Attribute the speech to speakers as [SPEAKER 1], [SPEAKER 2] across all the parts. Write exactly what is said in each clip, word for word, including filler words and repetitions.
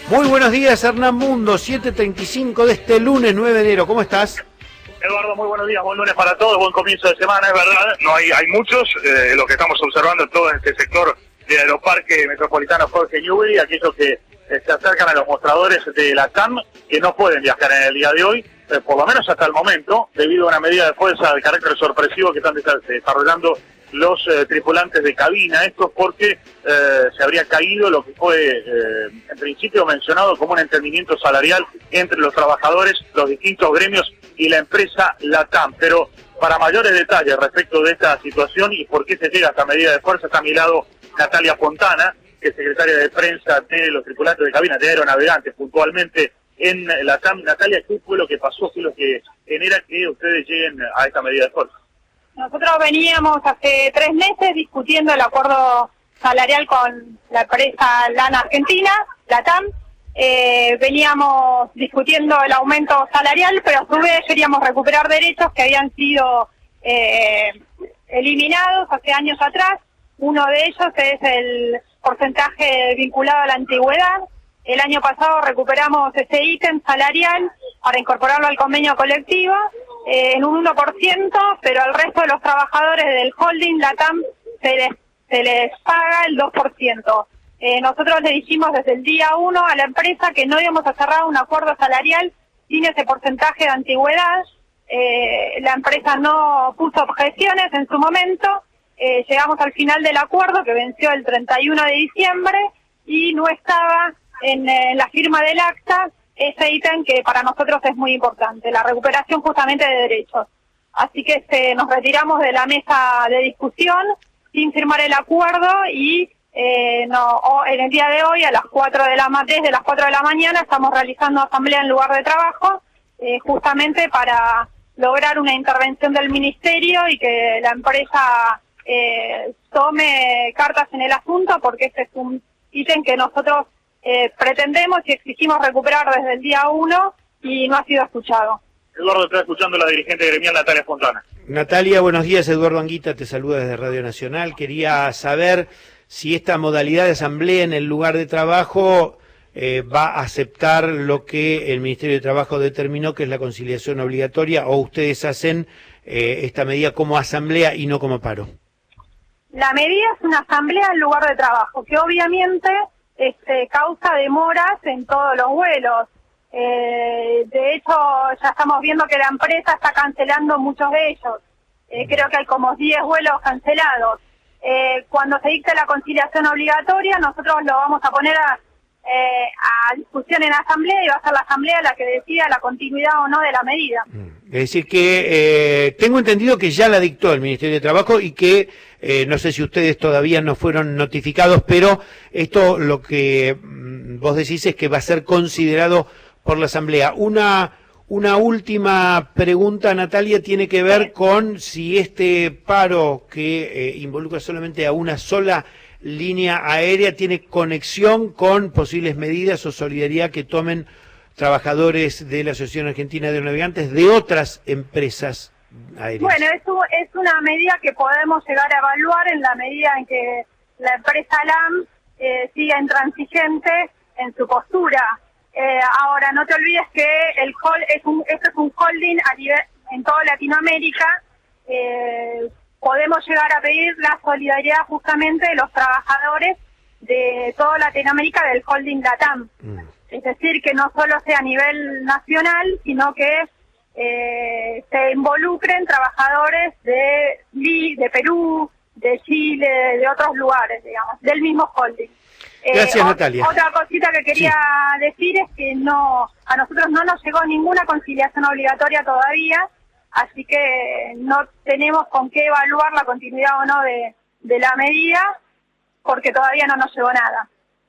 [SPEAKER 1] Muy buenos días, Hernán Mundo, siete treinta y cinco de este lunes nueve de enero. ¿Cómo estás?
[SPEAKER 2] Eduardo, muy buenos días, buen lunes para todos, buen comienzo de semana, es verdad, no hay hay muchos, eh, lo que estamos observando en todo este sector del Aeroparque Metropolitano Jorge Newbery, aquellos que eh, se acercan a los mostradores de la T A M, que no pueden viajar en el día de hoy, eh, por lo menos hasta el momento, debido a una medida de fuerza de carácter sorpresivo que están desarrollando los eh, tripulantes de cabina. Esto porque eh, se habría caído lo que fue eh, en principio mencionado como un entendimiento salarial entre los trabajadores, los distintos gremios y la empresa LATAM. Pero para mayores detalles respecto de esta situación y por qué se llega a esta medida de fuerza, está a mi lado Natalia Fontana, que es secretaria de prensa de los tripulantes de cabina, de aeronavegantes puntualmente en LATAM. Natalia, ¿qué fue lo que pasó? ¿Qué es lo que genera que ustedes lleguen a esta medida de fuerza?
[SPEAKER 3] Nosotros veníamos hace tres meses discutiendo el acuerdo salarial con la empresa LAN Argentina, LATAM. Eh, veníamos discutiendo el aumento salarial, pero a su vez queríamos recuperar derechos que habían sido eh, eliminados hace años atrás. Uno de ellos es el porcentaje vinculado a la antigüedad. El año pasado recuperamos ese ítem salarial para incorporarlo al convenio colectivo eh, en un uno por ciento, pero al resto de los trabajadores del holding LATAM se les, se les paga el dos por ciento. Eh, nosotros le dijimos desde el día uno a la empresa que no íbamos a cerrar un acuerdo salarial sin ese porcentaje de antigüedad. Eh, la empresa no puso objeciones en su momento. Eh, llegamos al final del acuerdo, que venció el treinta y uno de diciembre, y no estaba en, en la firma del acta ese ítem que para nosotros es muy importante, la recuperación justamente de derechos. Así que este, nos retiramos de la mesa de discusión sin firmar el acuerdo y eh, no, en el día de hoy a las cuatro de la desde las cuatro de la mañana estamos realizando asamblea en lugar de trabajo, eh, justamente para lograr una intervención del ministerio y que la empresa eh, tome cartas en el asunto, porque este es un ítem que nosotros Eh, pretendemos y exigimos recuperar desde el día uno y no ha sido escuchado.
[SPEAKER 2] Eduardo, está escuchando la dirigente gremial Natalia Fontana.
[SPEAKER 1] Natalia, buenos días. Eduardo Anguita te saluda desde Radio Nacional. Quería saber si esta modalidad de asamblea en el lugar de trabajo eh, va a aceptar lo que el Ministerio de Trabajo determinó, que es la conciliación obligatoria, o ustedes hacen eh, esta medida como asamblea y no como paro.
[SPEAKER 3] La medida es una asamblea en lugar de trabajo, que obviamente Este, causa demoras en todos los vuelos. Eh, de hecho, ya estamos viendo que la empresa está cancelando muchos de ellos. Eh, creo que hay como diez vuelos cancelados. Eh, cuando se dicte la conciliación obligatoria, nosotros lo vamos a poner a, eh, a discusión en la asamblea y va a ser la asamblea la que decida la continuidad o no de la medida.
[SPEAKER 1] Es decir que eh, tengo entendido que ya la dictó el Ministerio de Trabajo y que eh, no sé si ustedes todavía no fueron notificados, pero esto lo que mm, vos decís es que va a ser considerado por la Asamblea. Una, una última pregunta, Natalia, tiene que ver con si este paro que eh, involucra solamente a una sola línea aérea tiene conexión con posibles medidas o solidaridad que tomen trabajadores de la Asociación Argentina de Aeronavegantes de otras empresas aéreas.
[SPEAKER 3] Bueno, es, es una medida que podemos llegar a evaluar en la medida en que la empresa LAM eh, siga intransigente en su postura. Eh, ahora, no te olvides que el hol, es un, esto es un holding a nivel, en toda Latinoamérica. Eh, podemos llegar a pedir la solidaridad justamente de los trabajadores de toda Latinoamérica del holding LATAM. Mm. Es decir, que no solo sea a nivel nacional, sino que eh, se involucren trabajadores de, de Perú, de Chile, de otros lugares, digamos, del mismo holding.
[SPEAKER 1] Gracias,
[SPEAKER 3] eh,
[SPEAKER 1] Natalia.
[SPEAKER 3] Otra cosita que quería sí. decir es que no, a nosotros no nos llegó ninguna conciliación obligatoria todavía, así que no tenemos con qué evaluar la continuidad o no de, de la medida, porque todavía no nos llegó nada.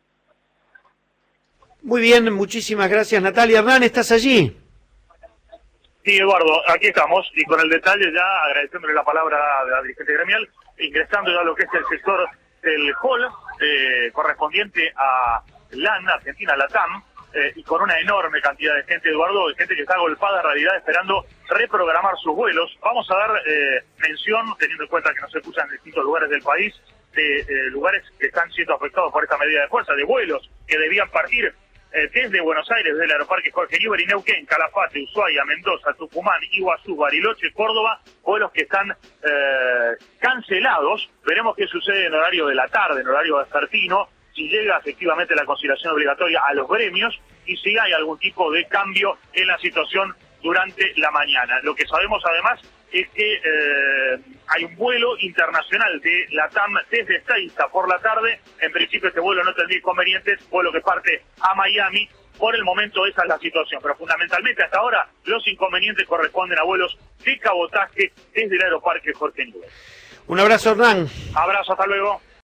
[SPEAKER 1] Muy bien, muchísimas gracias, Natalia. Hernán, ¿estás allí?
[SPEAKER 2] Sí, Eduardo, aquí estamos, y con el detalle ya, agradeciéndole la palabra a la dirigente gremial, ingresando ya a lo que es el sector del hall, eh, correspondiente a LAN, Argentina, LATAM, eh, y con una enorme cantidad de gente, Eduardo, de gente que está agolpada en realidad esperando reprogramar sus vuelos. Vamos a dar eh, mención, teniendo en cuenta que nos escuchan en distintos lugares del país, de eh, lugares que están siendo afectados por esta medida de fuerza, de vuelos que debían partir eh, desde Buenos Aires, desde el Aeroparque Jorge Newbery, Neuquén, Calafate, Ushuaia, Mendoza, Tucumán, Iguazú, Bariloche, Córdoba, vuelos que están eh, cancelados. Veremos qué sucede en horario de la tarde, en horario vespertino, si llega efectivamente la conciliación obligatoria a los gremios y si hay algún tipo de cambio en la situación durante la mañana. Lo que sabemos además es que eh, hay un vuelo internacional de la T A M desde Ezeiza por la tarde. En principio este vuelo no tendría inconvenientes, vuelo que parte a Miami. Por el momento esa es la situación, pero fundamentalmente hasta ahora los inconvenientes corresponden a vuelos de cabotaje desde el Aeroparque Jorge Newbery.
[SPEAKER 1] Un abrazo, Hernán.
[SPEAKER 2] Abrazo, hasta luego.